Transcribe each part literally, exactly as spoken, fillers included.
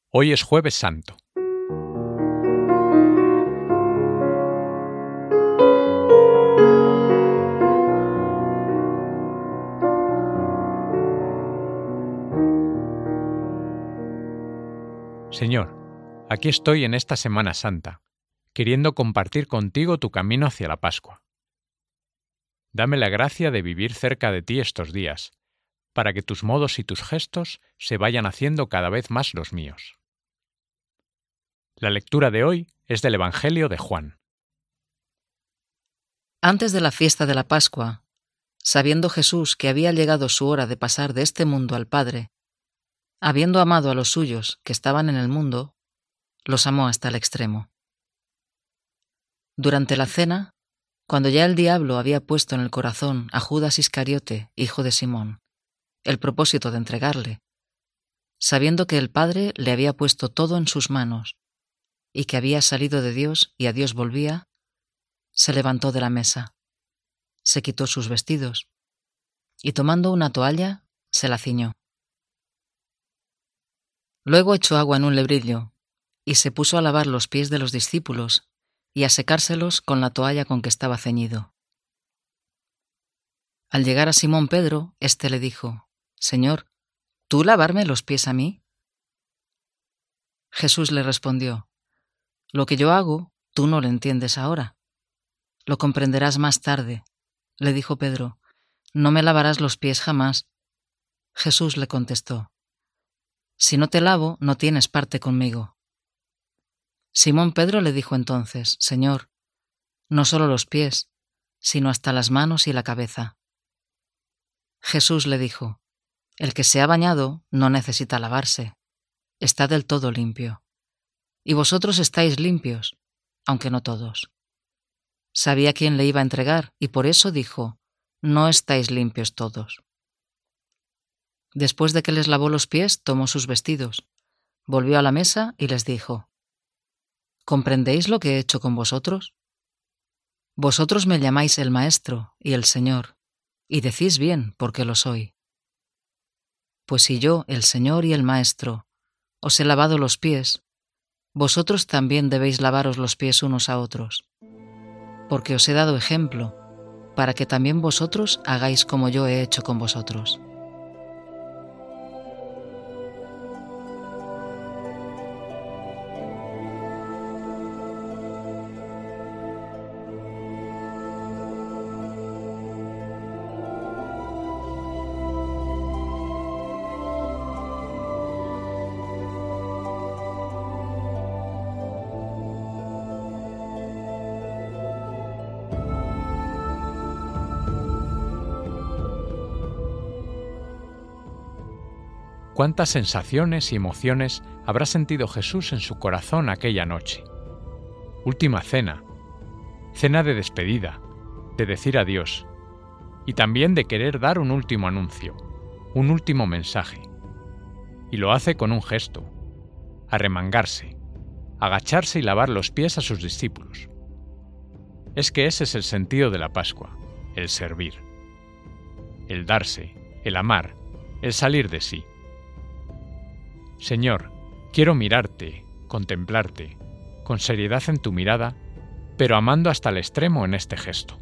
Hoy es Jueves Santo. Señor, aquí estoy en esta Semana Santa, queriendo compartir contigo tu camino hacia la Pascua. Dame la gracia de vivir cerca de ti estos días, para que tus modos y tus gestos se vayan haciendo cada vez más los míos. La lectura de hoy es del Evangelio de Juan. Antes de la fiesta de la Pascua, sabiendo Jesús que había llegado su hora de pasar de este mundo al Padre, habiendo amado a los suyos que estaban en el mundo, los amó hasta el extremo. Durante la cena, cuando ya el diablo había puesto en el corazón a Judas Iscariote, hijo de Simón, el propósito de entregarle, sabiendo que el Padre le había puesto todo en sus manos y que había salido de Dios y a Dios volvía, se levantó de la mesa, se quitó sus vestidos y tomando una toalla se la ciñó. Luego echó agua en un lebrillo y se puso a lavar los pies de los discípulos y a secárselos con la toalla con que estaba ceñido. Al llegar a Simón Pedro, éste le dijo: «Señor, ¿tú lavarme los pies a mí?» Jesús le respondió: «Lo que yo hago, tú no lo entiendes ahora. Lo comprenderás más tarde». Le dijo Pedro: «No me lavarás los pies jamás». Jesús le contestó: «Si no te lavo, no tienes parte conmigo». Simón Pedro le dijo entonces: «Señor, no solo los pies, sino hasta las manos y la cabeza». Jesús le dijo: «El que se ha bañado no necesita lavarse, está del todo limpio. Y vosotros estáis limpios, aunque no todos». Sabía quién le iba a entregar y por eso dijo: «No estáis limpios todos». Después de que les lavó los pies, tomó sus vestidos, volvió a la mesa y les dijo: «¿Comprendéis lo que he hecho con vosotros? Vosotros me llamáis el Maestro y el Señor, y decís bien porque lo soy. Pues si yo, el Señor y el Maestro, os he lavado los pies, vosotros también debéis lavaros los pies unos a otros, porque os he dado ejemplo, para que también vosotros hagáis como yo he hecho con vosotros». ¿Cuántas sensaciones y emociones habrá sentido Jesús en su corazón aquella noche? Última cena, cena de despedida, de decir adiós, y también de querer dar un último anuncio, un último mensaje. Y lo hace con un gesto: arremangarse, agacharse y lavar los pies a sus discípulos. Es que ese es el sentido de la Pascua, el servir, el darse, el amar, el salir de sí. Señor, quiero mirarte, contemplarte, con seriedad en tu mirada, pero amando hasta el extremo en este gesto.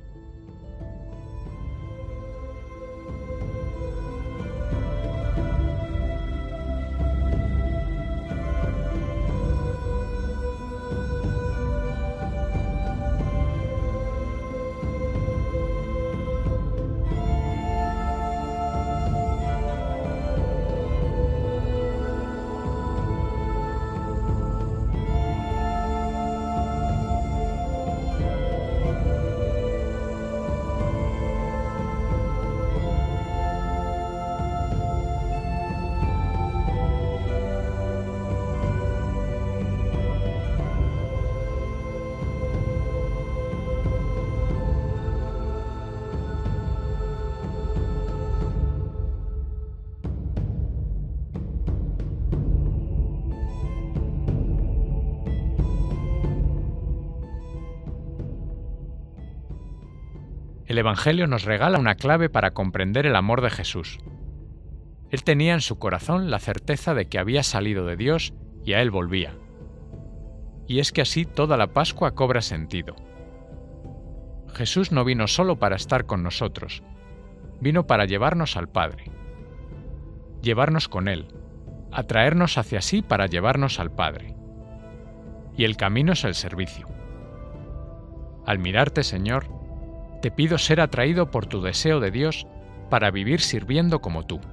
El Evangelio nos regala una clave para comprender el amor de Jesús. Él tenía en su corazón la certeza de que había salido de Dios y a él volvía. Y es que así toda la Pascua cobra sentido. Jesús no vino solo para estar con nosotros, vino para llevarnos al Padre, llevarnos con Él, atraernos hacia sí para llevarnos al Padre. Y el camino es el servicio. Al mirarte, Señor, te pido ser atraído por tu deseo de Dios para vivir sirviendo como tú.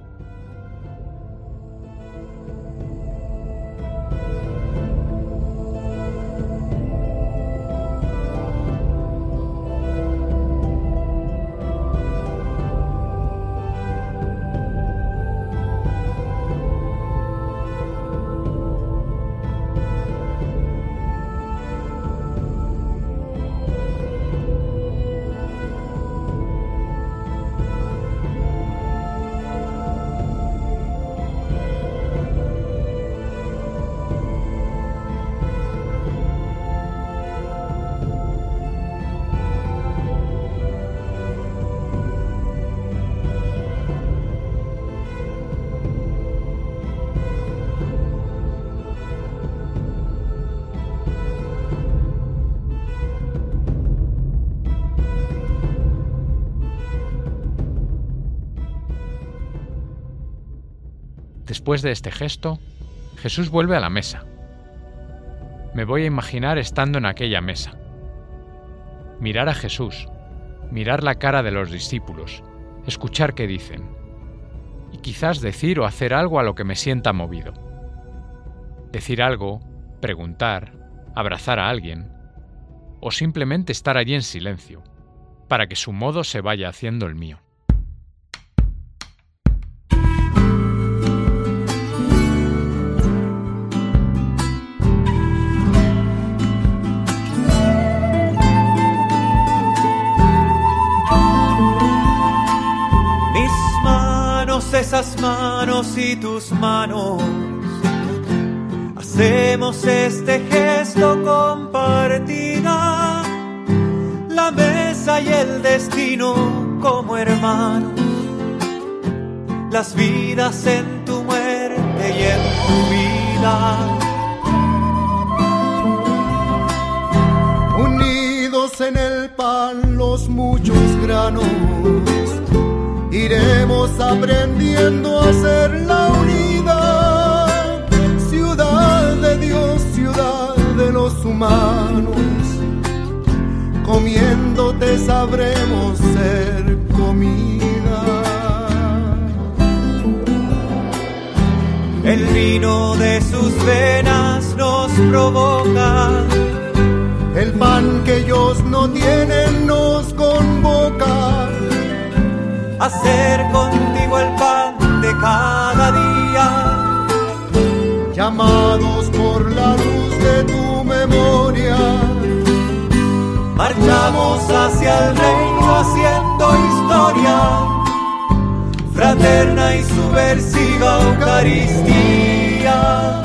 Después de este gesto, Jesús vuelve a la mesa. Me voy a imaginar estando en aquella mesa. Mirar a Jesús, mirar la cara de los discípulos, escuchar qué dicen, y quizás decir o hacer algo a lo que me sienta movido. Decir algo, preguntar, abrazar a alguien, o simplemente estar allí en silencio, para que su modo se vaya haciendo el mío. Esas manos y tus manos, hacemos este gesto compartida, la mesa y el destino como hermanos, las vidas en tu muerte y en tu vida. Unidos en el pan los muchos granos, iremos aprendiendo a ser la unidad, ciudad de Dios, ciudad de los humanos. Comiéndote sabremos ser comida. El vino de sus venas nos provoca, el pan que ellos no tienen nos convoca. Hacer contigo el pan de cada día, llamados por la luz de tu memoria, marchamos hacia el reino haciendo historia, fraterna y subversiva Eucaristía.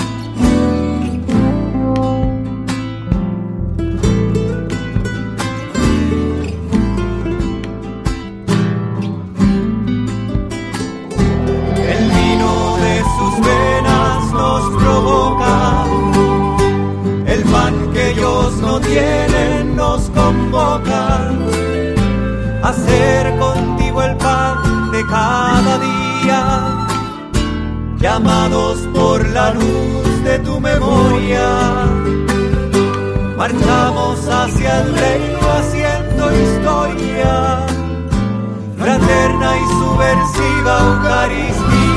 Tienen, nos convocan a hacer contigo el pan de cada día, llamados por la luz de tu memoria, marchamos hacia el reino haciendo historia, fraterna y subversiva Eucaristía.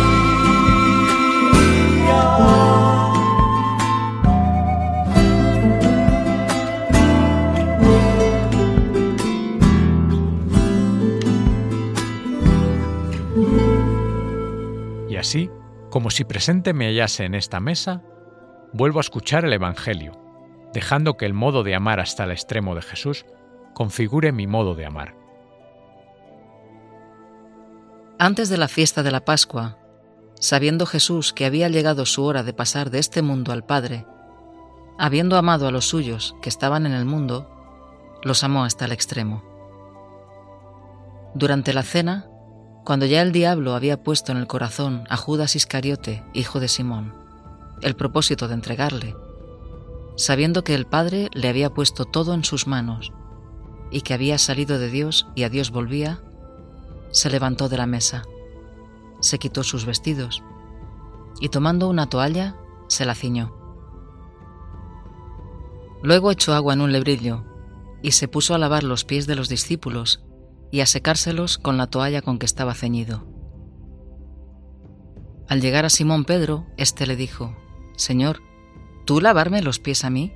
Así, como si presente me hallase en esta mesa, vuelvo a escuchar el Evangelio, dejando que el modo de amar hasta el extremo de Jesús configure mi modo de amar. Antes de la fiesta de la Pascua, sabiendo Jesús que había llegado su hora de pasar de este mundo al Padre, habiendo amado a los suyos que estaban en el mundo, los amó hasta el extremo. Durante la cena, cuando ya el diablo había puesto en el corazón a Judas Iscariote, hijo de Simón, el propósito de entregarle. Sabiendo que el Padre le había puesto todo en sus manos y que había salido de Dios y a Dios volvía, se levantó de la mesa, se quitó sus vestidos y tomando una toalla se la ciñó. Luego echó agua en un lebrillo y se puso a lavar los pies de los discípulos y a secárselos con la toalla con que estaba ceñido. Al llegar a Simón Pedro, éste le dijo: «Señor, ¿tú lavarme los pies a mí?».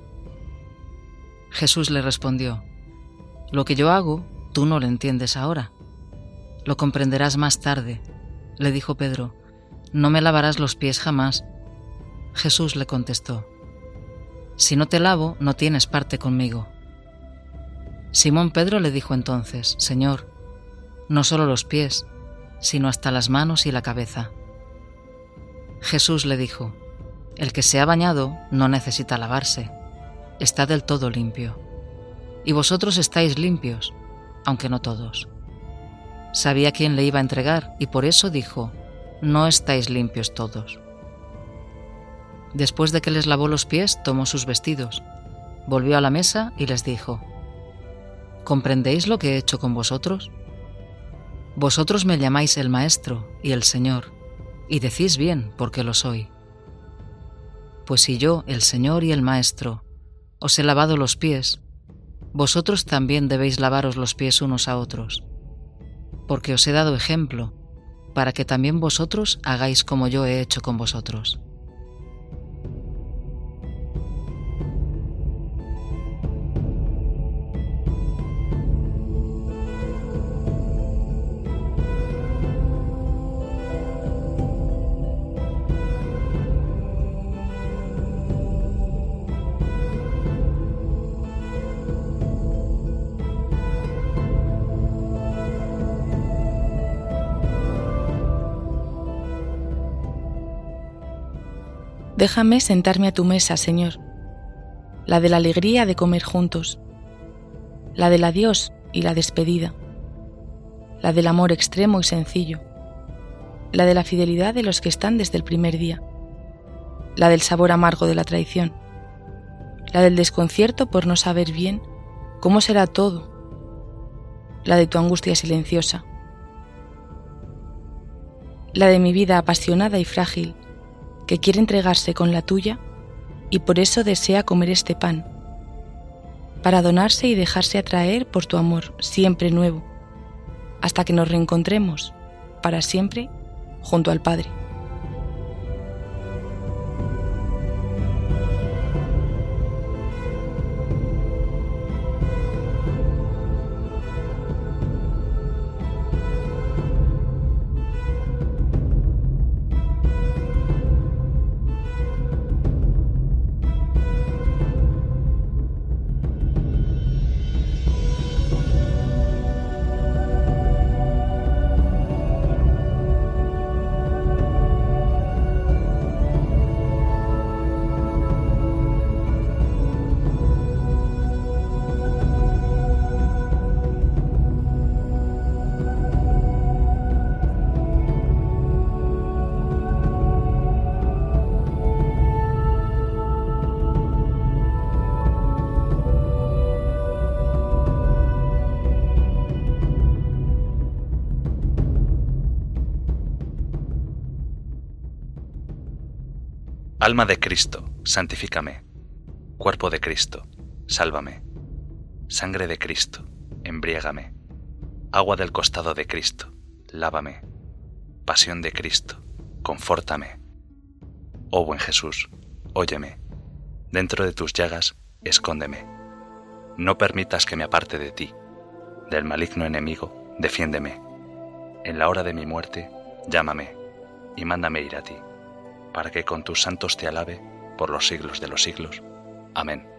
Jesús le respondió: «Lo que yo hago, tú no lo entiendes ahora. Lo comprenderás más tarde». Le dijo Pedro: «No me lavarás los pies jamás». Jesús le contestó: «Si no te lavo, no tienes parte conmigo». Simón Pedro le dijo entonces: «Señor, no solo los pies, sino hasta las manos y la cabeza». Jesús le dijo: «El que se ha bañado no necesita lavarse, está del todo limpio. Y vosotros estáis limpios, aunque no todos». Sabía quién le iba a entregar y por eso dijo: «No estáis limpios todos». Después de que les lavó los pies, tomó sus vestidos, volvió a la mesa y les dijo: «¿Comprendéis lo que he hecho con vosotros? Vosotros me llamáis el Maestro y el Señor, y decís bien porque lo soy. Pues si yo, el Señor y el Maestro, os he lavado los pies, vosotros también debéis lavaros los pies unos a otros, porque os he dado ejemplo, para que también vosotros hagáis como yo he hecho con vosotros». Déjame sentarme a tu mesa, Señor, la de la alegría de comer juntos, la del adiós y la despedida, la del amor extremo y sencillo, la de la fidelidad de los que están desde el primer día, la del sabor amargo de la traición, la del desconcierto por no saber bien cómo será todo, la de tu angustia silenciosa, la de mi vida apasionada y frágil, que quiere entregarse con la tuya y por eso desea comer este pan, para donarse y dejarse atraer por tu amor siempre nuevo, hasta que nos reencontremos para siempre junto al Padre. Alma de Cristo, santifícame. Cuerpo de Cristo, sálvame. Sangre de Cristo, embriágame. Agua del costado de Cristo, lávame. Pasión de Cristo, confórtame. Oh buen Jesús, óyeme. Dentro de tus llagas, escóndeme. No permitas que me aparte de ti. Del maligno enemigo, defiéndeme. En la hora de mi muerte, llámame y mándame ir a ti, para que con tus santos te alabe por los siglos de los siglos. Amén.